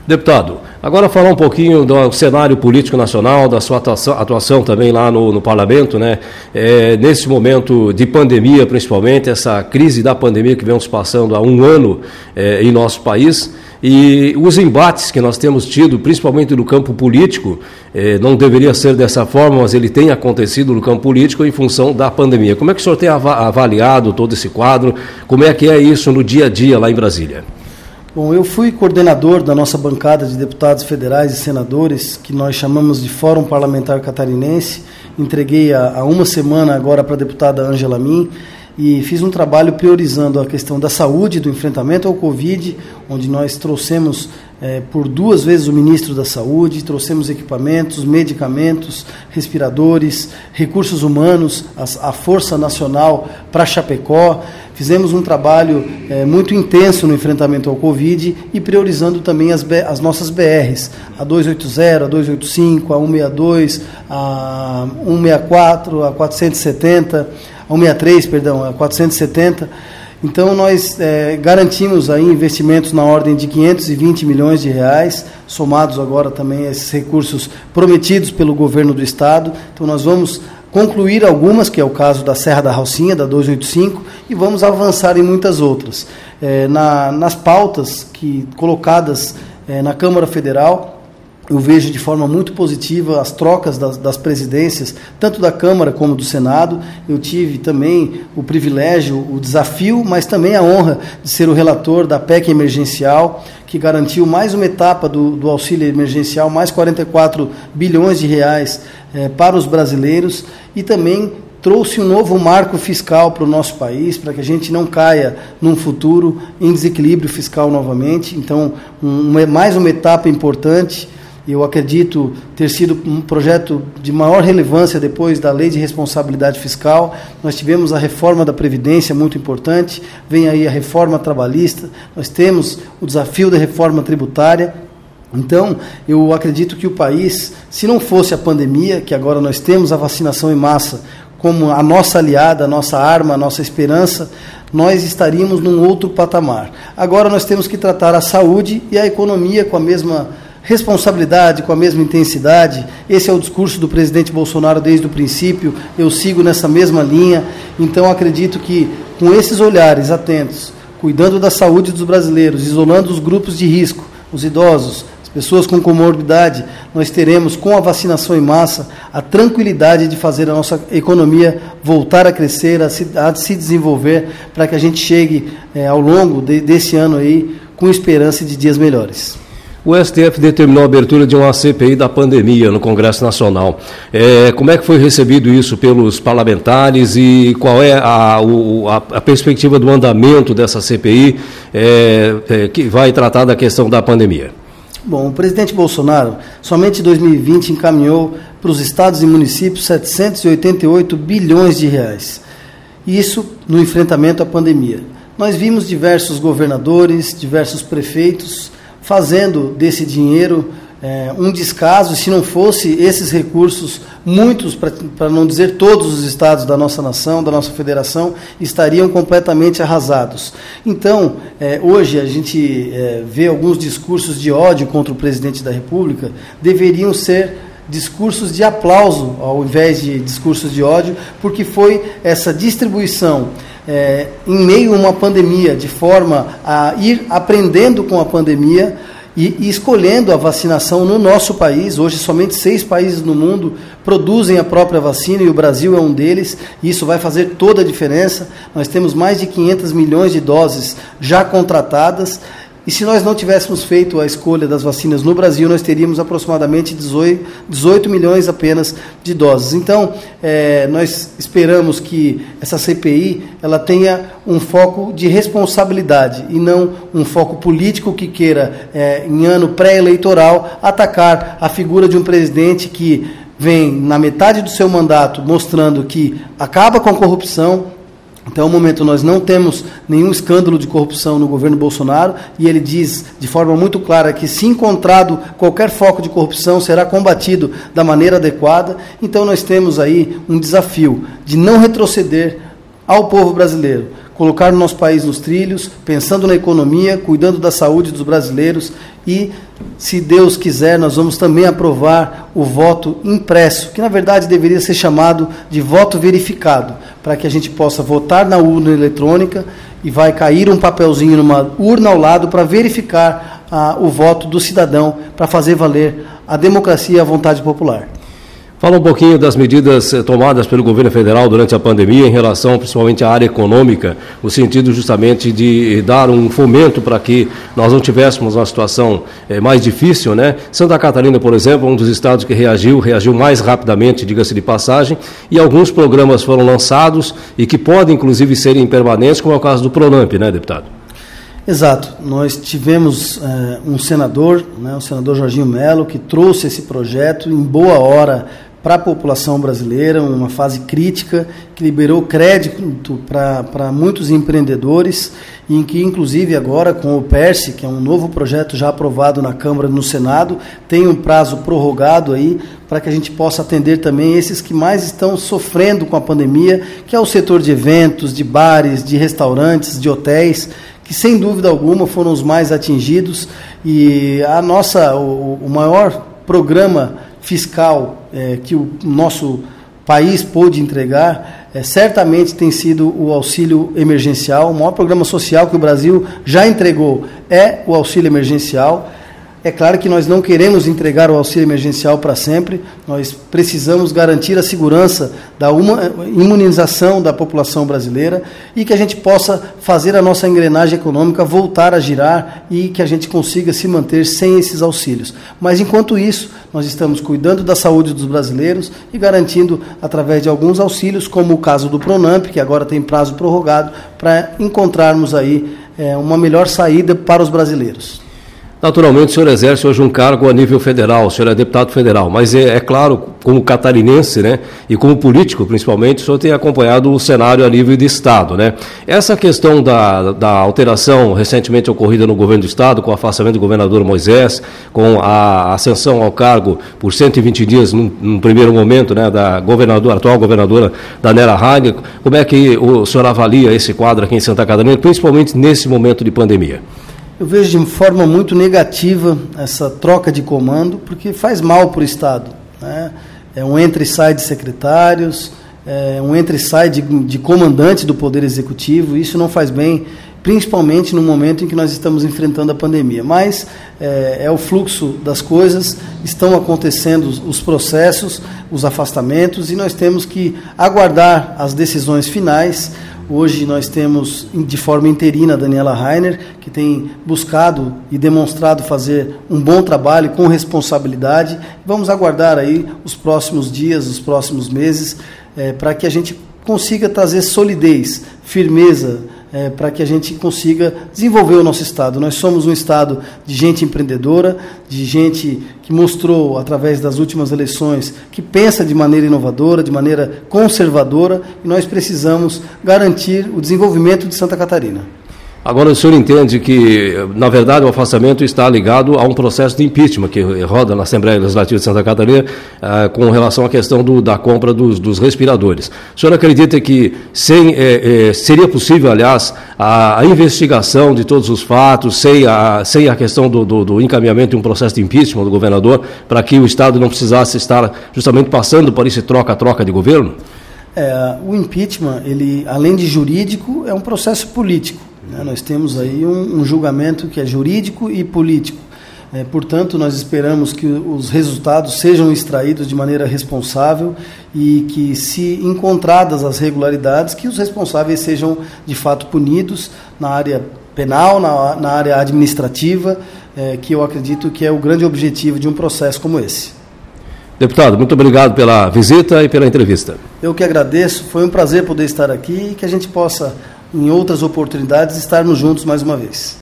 Deputado, agora falar um pouquinho do cenário político nacional, da sua atuação também lá no parlamento, né? Nesse momento de pandemia, principalmente, essa crise da pandemia que vemos passando há um ano em nosso país, e os embates que nós temos tido, principalmente no campo político, não deveria ser dessa forma, mas ele tem acontecido no campo político em função da pandemia. Como é que o senhor tem avaliado todo esse quadro? Como é que é isso no dia a dia lá em Brasília? Bom, eu fui coordenador da nossa bancada de deputados federais e senadores, que nós chamamos de Fórum Parlamentar Catarinense. Entreguei há uma semana agora para a deputada Ângela Min, e fiz um trabalho priorizando a questão da saúde, do enfrentamento ao Covid, onde nós trouxemos por 2 vezes o ministro da Saúde, trouxemos equipamentos, medicamentos, respiradores, recursos humanos, a Força Nacional para Chapecó. Fizemos um trabalho muito intenso no enfrentamento ao Covid e priorizando também as nossas BRs, a 280, a 285, a 162, a 164, a 470, a 163, perdão, a 470. Então, nós garantimos aí investimentos na ordem de 520 milhões de reais, somados agora também a esses recursos prometidos pelo governo do Estado. Então, nós vamos concluir algumas, que é o caso da Serra da Rocinha, da 285, e vamos avançar em muitas outras. Nas pautas colocadas na Câmara Federal, eu vejo de forma muito positiva as trocas das presidências, tanto da Câmara como do Senado. Eu tive também o privilégio, o desafio, mas também a honra de ser o relator da PEC emergencial, que garantiu mais uma etapa do auxílio emergencial, mais 44 bilhões de reais para os brasileiros, e também trouxe um novo marco fiscal para o nosso país, para que a gente não caia num futuro em desequilíbrio fiscal novamente. Então, mais uma etapa importante. Eu acredito ter sido um projeto de maior relevância depois da Lei de Responsabilidade Fiscal. Nós tivemos a reforma da Previdência, muito importante, vem aí a reforma trabalhista, nós temos o desafio da reforma tributária. Então, eu acredito que o país, se não fosse a pandemia, que agora nós temos a vacinação em massa como a nossa aliada, a nossa arma, a nossa esperança, nós estaríamos num outro patamar. Agora nós temos que tratar a saúde e a economia com a mesma responsabilidade, com a mesma intensidade. Esse é o discurso do presidente Bolsonaro desde o princípio, eu sigo nessa mesma linha. Então acredito que com esses olhares atentos, cuidando da saúde dos brasileiros, isolando os grupos de risco, os idosos, as pessoas com comorbidade, nós teremos, com a vacinação em massa, a tranquilidade de fazer a nossa economia voltar a crescer, a se desenvolver, para que a gente chegue ao longo desse ano aí com esperança de dias melhores. O STF determinou a abertura de uma CPI da pandemia no Congresso Nacional. Como é que foi recebido isso pelos parlamentares e qual é a perspectiva do andamento dessa CPI que vai tratar da questão da pandemia? Bom, o presidente Bolsonaro, somente em 2020, encaminhou para os estados e municípios 788 bilhões de reais. Isso no enfrentamento à pandemia. Nós vimos diversos governadores, diversos prefeitos fazendo desse dinheiro um descaso. Se não fosse esses recursos, muitos, para não dizer todos os estados da nossa nação, da nossa federação, estariam completamente arrasados. Então, hoje a gente vê alguns discursos de ódio contra o presidente da República, deveriam ser discursos de aplauso ao invés de discursos de ódio, porque foi essa distribuição em meio a uma pandemia, de forma a ir aprendendo com a pandemia e escolhendo a vacinação no nosso país. Hoje somente 6 países no mundo produzem a própria vacina e o Brasil é um deles, e isso vai fazer toda a diferença. Nós temos mais de 500 milhões de doses já contratadas. E se nós não tivéssemos feito a escolha das vacinas no Brasil, nós teríamos aproximadamente 18 milhões apenas de doses. Então, nós esperamos que essa CPI ela tenha um foco de responsabilidade e não um foco político que queira, em ano pré-eleitoral, atacar a figura de um presidente que vem na metade do seu mandato mostrando que acaba com a corrupção. Até o momento nós não temos nenhum escândalo de corrupção no governo Bolsonaro, e ele diz de forma muito clara que, se encontrado qualquer foco de corrupção, será combatido da maneira adequada. Então nós temos aí um desafio de não retroceder ao povo brasileiro, colocar o nosso país nos trilhos, pensando na economia, cuidando da saúde dos brasileiros e, se Deus quiser, nós vamos também aprovar o voto impresso, que na verdade deveria ser chamado de voto verificado, para que a gente possa votar na urna eletrônica e vai cair um papelzinho numa urna ao lado para verificar o voto do cidadão, para fazer valer a democracia e a vontade popular. Fala um pouquinho das medidas tomadas pelo governo federal durante a pandemia em relação principalmente à área econômica, no sentido justamente de dar um fomento para que nós não tivéssemos uma situação mais difícil, né? Santa Catarina, por exemplo, é um dos estados que reagiu mais rapidamente, diga-se de passagem, e alguns programas foram lançados e que podem, inclusive, serem permanentes, como é o caso do Pronamp, né, deputado? Exato. Nós tivemos um senador, né, o senador Jorginho Melo, que trouxe esse projeto em boa hora para a população brasileira, uma fase crítica, que liberou crédito para muitos empreendedores, e em que, inclusive, agora com o PERSE, que é um novo projeto já aprovado na Câmara e no Senado, tem um prazo prorrogado aí para que a gente possa atender também esses que mais estão sofrendo com a pandemia, que é o setor de eventos, de bares, de restaurantes, de hotéis, que sem dúvida alguma foram os mais atingidos, e o maior programa fiscal que o nosso país pôde entregar, certamente tem sido o auxílio emergencial. O maior programa social que o Brasil já entregou é o auxílio emergencial. É claro que nós não queremos entregar o auxílio emergencial para sempre, nós precisamos garantir a segurança da imunização da população brasileira e que a gente possa fazer a nossa engrenagem econômica voltar a girar e que a gente consiga se manter sem esses auxílios. Mas, enquanto isso, nós estamos cuidando da saúde dos brasileiros e garantindo, através de alguns auxílios, como o caso do Pronamp, que agora tem prazo prorrogado, para encontrarmos aí uma melhor saída para os brasileiros. Naturalmente, o senhor exerce hoje um cargo a nível federal, o senhor é deputado federal, mas é claro, como catarinense, né, e como político, principalmente, o senhor tem acompanhado o cenário a nível de Estado, né? Essa questão da alteração recentemente ocorrida no governo do Estado, com o afastamento do governador Moisés, com a ascensão ao cargo por 120 dias, num primeiro momento, né, da atual governadora Danélia Rainer, como é que o senhor avalia esse quadro aqui em Santa Catarina, principalmente nesse momento de pandemia? Eu vejo de forma muito negativa essa troca de comando, porque faz mal para o Estado, né? É um entra e sai de secretários, é um entra e sai de comandantes do Poder Executivo, isso não faz bem, principalmente no momento em que nós estamos enfrentando a pandemia. Mas é o fluxo das coisas, estão acontecendo os processos, os afastamentos, e nós temos que aguardar as decisões finais. Hoje nós temos, de forma interina, a Danélia Rainer, que tem buscado e demonstrado fazer um bom trabalho com responsabilidade. Vamos aguardar aí os próximos dias, os próximos meses, para que a gente consiga trazer solidez, firmeza, para que a gente consiga desenvolver o nosso Estado. Nós somos um Estado de gente empreendedora, de gente que mostrou, através das últimas eleições, que pensa de maneira inovadora, de maneira conservadora, e nós precisamos garantir o desenvolvimento de Santa Catarina. Agora, o senhor entende que, na verdade, o afastamento está ligado a um processo de impeachment que roda na Assembleia Legislativa de Santa Catarina com relação à questão da compra dos respiradores. O senhor acredita que seria possível, aliás, a investigação de todos os fatos, sem a questão do encaminhamento de um processo de impeachment do governador, para que o Estado não precisasse estar justamente passando por esse troca-troca de governo? O impeachment, ele, além de jurídico, é um processo político. Nós temos aí um julgamento que é jurídico e político. Portanto, nós esperamos que os resultados sejam extraídos de maneira responsável e que, se encontradas as regularidades, que os responsáveis sejam, de fato, punidos na área penal, na área administrativa, que eu acredito que é o grande objetivo de um processo como esse. Deputado, muito obrigado pela visita e pela entrevista. Eu que agradeço, foi um prazer poder estar aqui e que a gente possa, em outras oportunidades, estarmos juntos mais uma vez.